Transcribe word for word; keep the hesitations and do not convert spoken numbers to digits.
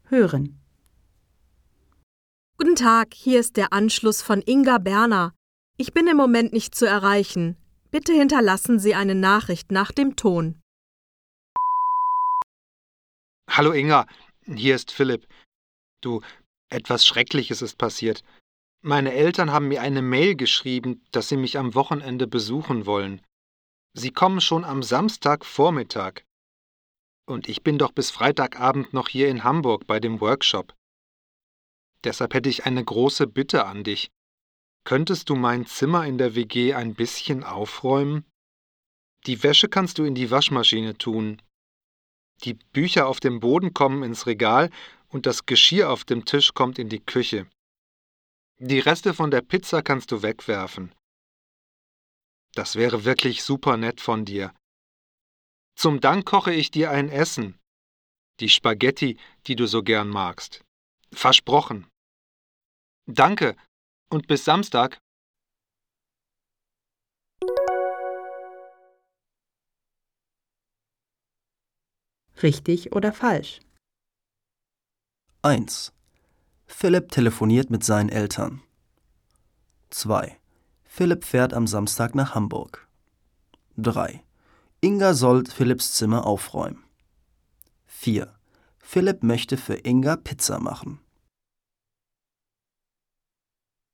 hören. Guten Tag, hier ist der Anschluss von Inga Berner. Ich bin im Moment nicht zu erreichen. Bitte hinterlassen Sie eine Nachricht nach dem Ton. Hallo Inga, hier ist Philipp. Du, etwas Schreckliches ist passiert. Meine Eltern haben mir eine Mail geschrieben, dass sie mich am Wochenende besuchen wollen. Sie kommen schon am Samstagvormittag. Und ich bin doch bis Freitagabend noch hier in Hamburg bei dem Workshop. Deshalb hätte ich eine große Bitte an dich. Könntest du mein Zimmer in der W G ein bisschen aufräumen? Die Wäsche kannst du in die Waschmaschine tun. Die Bücher auf dem Boden kommen ins Regal und das Geschirr auf dem Tisch kommt in die Küche. Die Reste von der Pizza kannst du wegwerfen. Das wäre wirklich super nett von dir. Zum Dank koche ich dir ein Essen. Die Spaghetti, die du so gern magst. Versprochen. Danke und bis Samstag. Richtig oder falsch? eins. Philipp telefoniert mit seinen Eltern. zwei. Philipp fährt am Samstag nach Hamburg. drei. Inga soll Philipps Zimmer aufräumen. vier. Philipp möchte für Inga Pizza machen.